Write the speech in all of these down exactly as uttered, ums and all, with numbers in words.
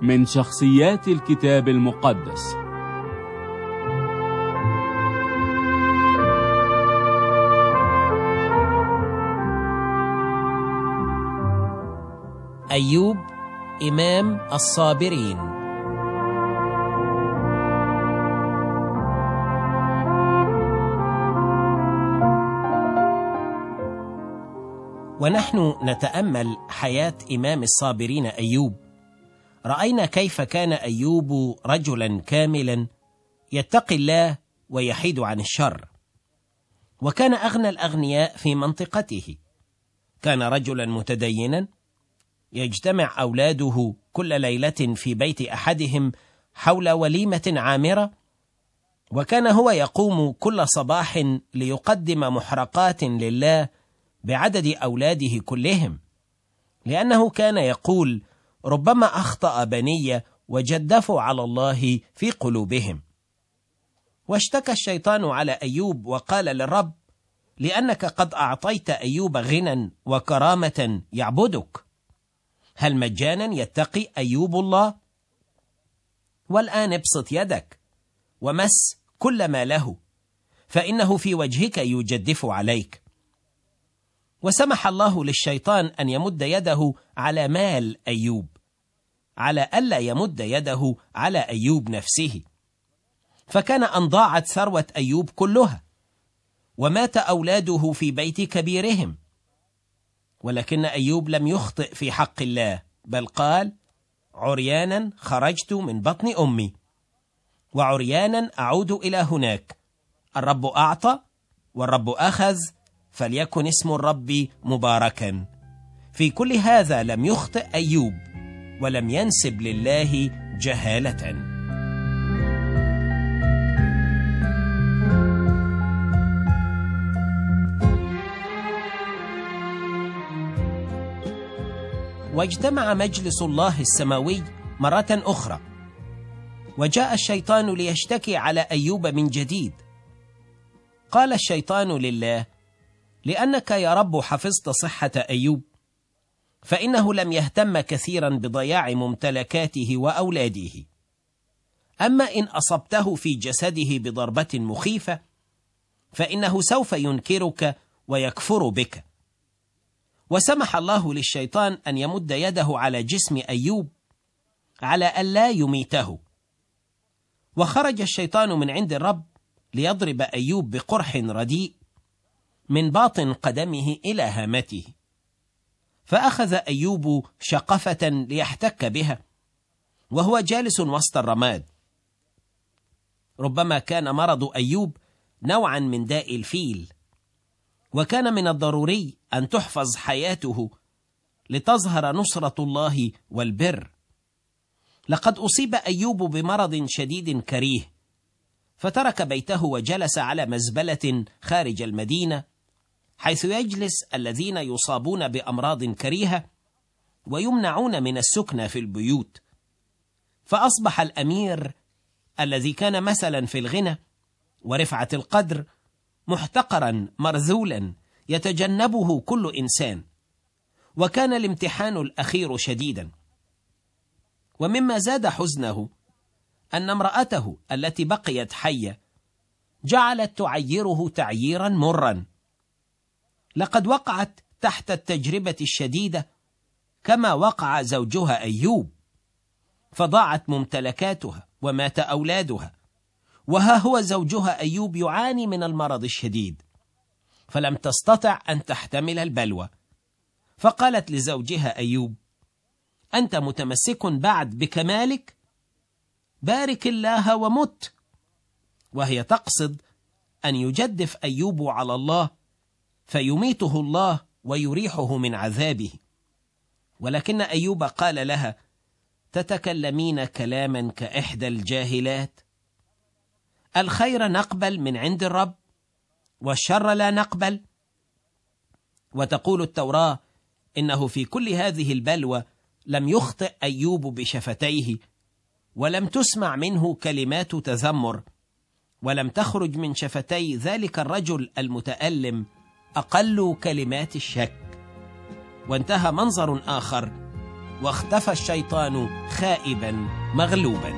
من شخصيات الكتاب المقدس. أيوب إمام الصابرين. ونحن نتأمل حياة إمام الصابرين أيوب، رأينا كيف كان أيوب رجلا كاملا يتقي الله ويحيد عن الشر، وكان أغنى الأغنياء في منطقته. كان رجلا متدينا، يجتمع أولاده كل ليلة في بيت أحدهم حول وليمة عامرة، وكان هو يقوم كل صباح ليقدم محرقات لله بعدد أولاده كلهم، لأنه كان يقول: ربما أخطأ بني وجدفوا على الله في قلوبهم. واشتكى الشيطان على أيوب وقال للرب: لأنك قد أعطيت أيوب غنى وكرامة يعبدك، هل مجانا يتقي أيوب الله؟ والآن ابسط يدك ومس كل ما له، فإنه في وجهك يجدف عليك. وسمح الله للشيطان أن يمد يده على مال أيوب، على ألا يمد يده على أيوب نفسه، فكان أن ضاعت ثروة أيوب كلها، ومات أولاده في بيت كبيرهم. ولكن أيوب لم يخطئ في حق الله، بل قال: عريانا خرجت من بطن أمي، وعريانا أعود إلى هناك. الرب أعطى والرب أخذ، فليكن اسم الرب مباركا. في كل هذا لم يخطئ أيوب، ولم ينسب لله جهالة. واجتمع مجلس الله السماوي مرة أخرى، وجاء الشيطان ليشتكي على أيوب من جديد. قال الشيطان لله: لأنك يا رب حفظت صحة أيوب، فإنه لم يهتم كثيرا بضياع ممتلكاته وأولاده. أما إن أصبته في جسده بضربة مخيفة، فإنه سوف ينكرك ويكفر بك. وسمح الله للشيطان أن يمد يده على جسم أيوب على ألا يميته. وخرج الشيطان من عند الرب ليضرب أيوب بقرح رديء من باطن قدمه إلى هامته. فأخذ أيوب شقفة ليحتك بها وهو جالس وسط الرماد. ربما كان مرض أيوب نوعا من داء الفيل، وكان من الضروري أن تحفظ حياته لتظهر نصرة الله والبر. لقد أصيب أيوب بمرض شديد كريه، فترك بيته وجلس على مزبلة خارج المدينة، حيث يجلس الذين يصابون بأمراض كريهة ويمنعون من السكن في البيوت. فأصبح الأمير الذي كان مثلا في الغنى ورفعة القدر محتقرا مرذولا يتجنبه كل إنسان. وكان الامتحان الأخير شديدا، ومما زاد حزنه أن امرأته التي بقيت حية جعلت تعيره تعييرا مرا. لقد وقعت تحت التجربة الشديدة كما وقع زوجها أيوب، فضاعت ممتلكاتها ومات أولادها، وها هو زوجها أيوب يعاني من المرض الشديد، فلم تستطع أن تحتمل البلوى. فقالت لزوجها أيوب: أنت متمسك بعد بكمالك؟ بارك الله ومت. وهي تقصد أن يجدف أيوب على الله فيميته الله ويريحه من عذابه. ولكن أيوب قال لها: تتكلمين كلاما كإحدى الجاهلات. الخير نقبل من عند الرب والشر لا نقبل. وتقول التوراة إنه في كل هذه البلوى لم يخطئ أيوب بشفتيه، ولم تسمع منه كلمات تذمر، ولم تخرج من شفتي ذلك الرجل المتألم أقل كلمات الشك. وانتهى منظر آخر واختفى الشيطان خائبا مغلوبا.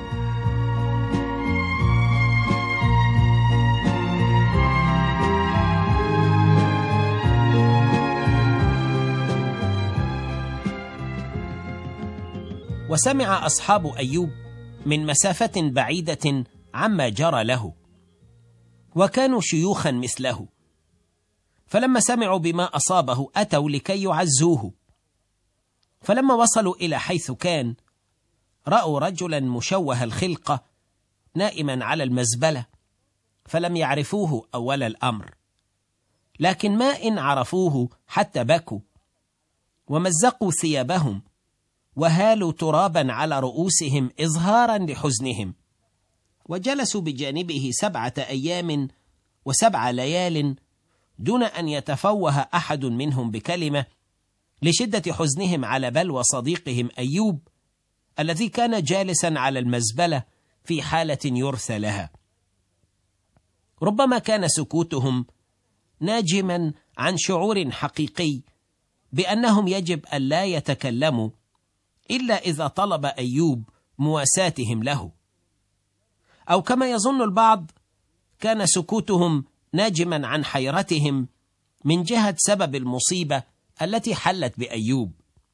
وسمع أصحاب أيوب من مسافة بعيدة عما جرى له، وكانوا شيوخا مثله، فلما سمعوا بما أصابه أتوا لكي يعزوه. فلما وصلوا إلى حيث كان رأوا رجلا مشوه الخلقة نائما على المزبلة، فلم يعرفوه أول الأمر، لكن ما إن عرفوه حتى بكوا ومزقوا ثيابهم وهالوا ترابا على رؤوسهم إظهارا لحزنهم، وجلسوا بجانبه سبعة أيام وسبع ليال دون أن يتفوه أحد منهم بكلمة، لشدة حزنهم على بلوى صديقهم أيوب الذي كان جالسا على المزبلة في حالة يرثى لها. ربما كان سكوتهم ناجما عن شعور حقيقي بأنهم يجب أن لا يتكلموا إلا إذا طلب أيوب مواساتهم له، أو كما يظن البعض كان سكوتهم ناجما عن حيرتهم من جهة سبب المصيبة التي حلت بأيوب.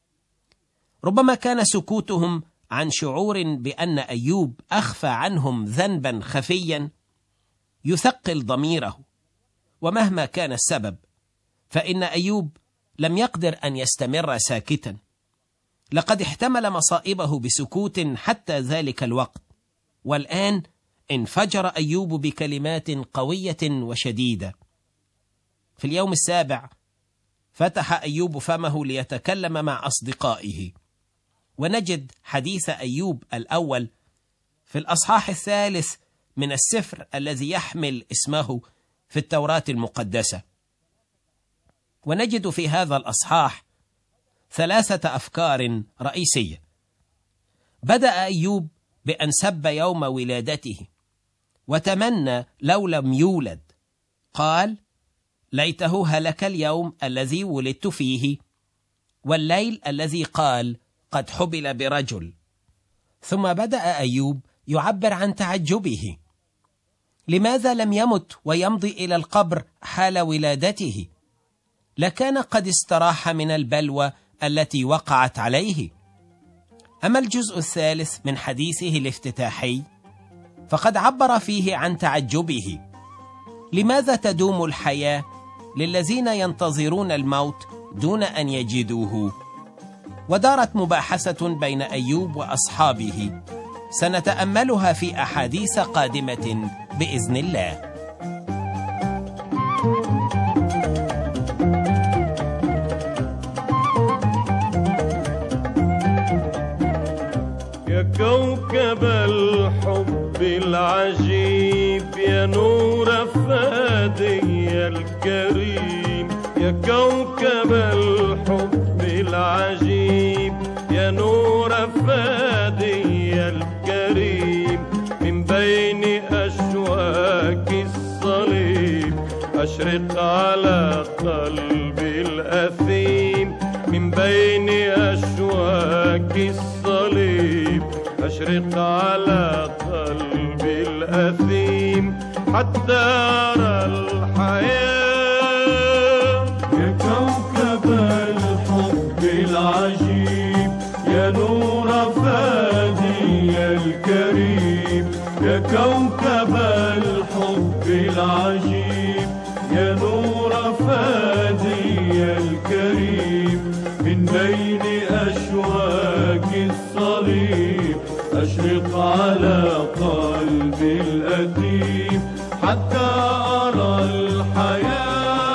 ربما كان سكوتهم عن شعور بأن أيوب أخفى عنهم ذنبا خفيا يثقل ضميره، ومهما كان السبب فإن أيوب لم يقدر أن يستمر ساكتا، لقد احتمل مصائبه بسكوت حتى ذلك الوقت، والآن انفجر أيوب بكلمات قوية وشديدة. في اليوم السابع فتح أيوب فمه ليتكلم مع أصدقائه، ونجد حديث أيوب الأول في الأصحاح الثالث من السفر الذي يحمل اسمه في التوراة المقدسة. ونجد في هذا الأصحاح ثلاثة أفكار رئيسية. بدأ أيوب بأن سب يوم ولادته وتمنى لو لم يولد، قال: ليته هلك اليوم الذي ولدت فيه، والليل الذي قال قد حبل برجل. ثم بدأ أيوب يعبر عن تعجبه، لماذا لم يمت ويمضي إلى القبر حال ولادته؟ لكان قد استراح من البلوى التي وقعت عليه. أما الجزء الثالث من حديثه الافتتاحي فقد عبر فيه عن تعجبه، لماذا تدوم الحياة للذين ينتظرون الموت دون أن يجدوه؟ ودارت مباحثة بين أيوب وأصحابه سنتأملها في أحاديث قادمة بإذن الله. يا كوكب الحب العجيب، يا نور فادي الكريم، يا كوكب الحب العجيب، يا نور فادي الكريم، من بين أشواك الصليب أشرق على قلبي الأثيم، من بين أشواك الصليب أشرق على قلبي الأثيم، حتى أرى الحياة. يا كوكب الحب العجيب، يا نور فادي الكريم، يا كوكب الحب العجيب، يا نور فادي الكريم، من بين أشواك الصليب أشرق على قلبي الأثيم، حتى أرى الحياة.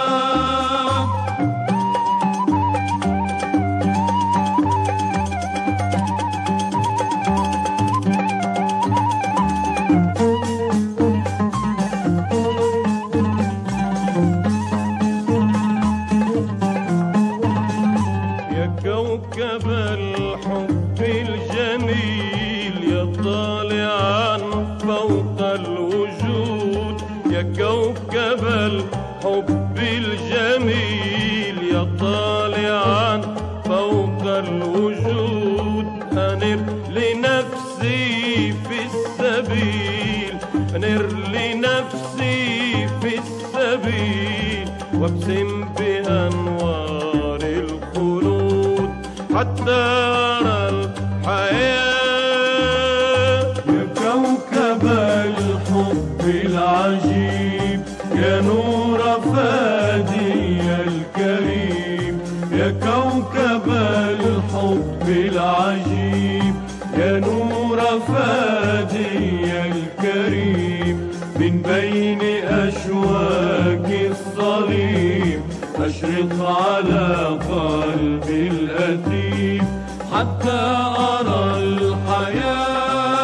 يا كوكب الحب الجميل، يا طالعا فوق الوجود، يا كوكب الحب الجميل، يا طالعا فوق الوجود، نفسي في السبيل وابسم بأنوار الخلود حتى أرى الحياة. يا كوكب الحب العجيب يا نور فادي الكريم، يا كوكب الحب العجيب يا نور فادي الكريم، من بين أشواك الصليب أشرق على قلبي الأثيم حتى أرى الحياة.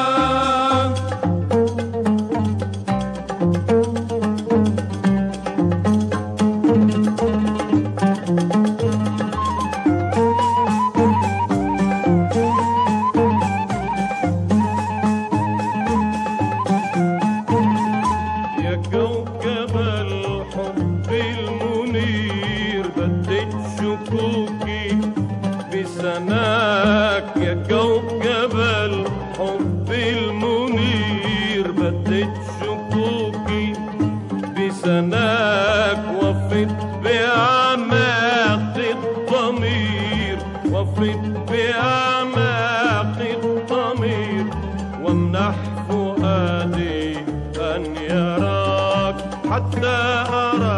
كوكب الحب المنير بدت شكوكي بسناك، يا كوكب الحب المنير بدت شكوكي بسناك، وفت بأعماق الضمير وفت بأعماق الضمير وامنح فؤادي أن يراك حتى أرى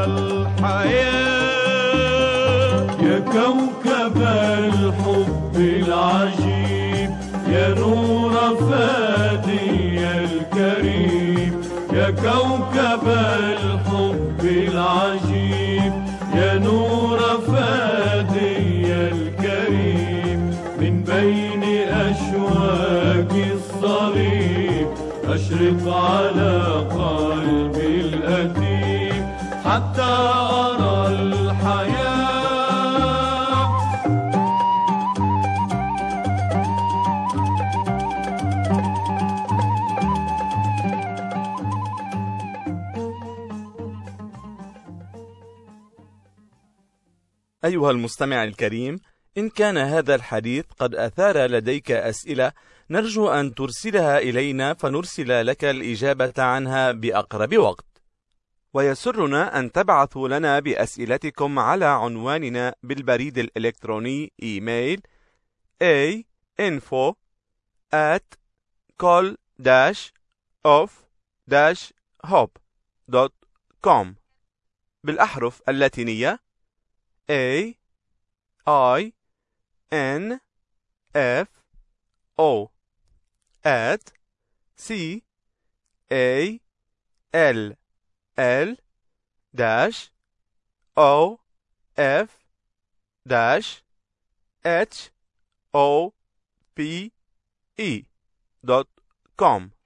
الحياة. يا كوكب الحب العجيب يا نور فادي الكريم، يا كوكب الحب العجيب يا نور فادي الكريم، من بين أشواك الصليب أشرق على قلبي الأثيم حتى أرى الحياة. أيها المستمع الكريم، إن كان هذا الحديث قد أثار لديك أسئلة نرجو أن ترسلها إلينا فنرسل لك الإجابة عنها بأقرب وقت. ويسرنا أن تبعثوا لنا بأسئلتكم على عنواننا بالبريد الإلكتروني إيميل a info at col dash of dash hope dot com بالأحرف اللاتينية A I N F O at C A L L dash O F dash H O P E dot com.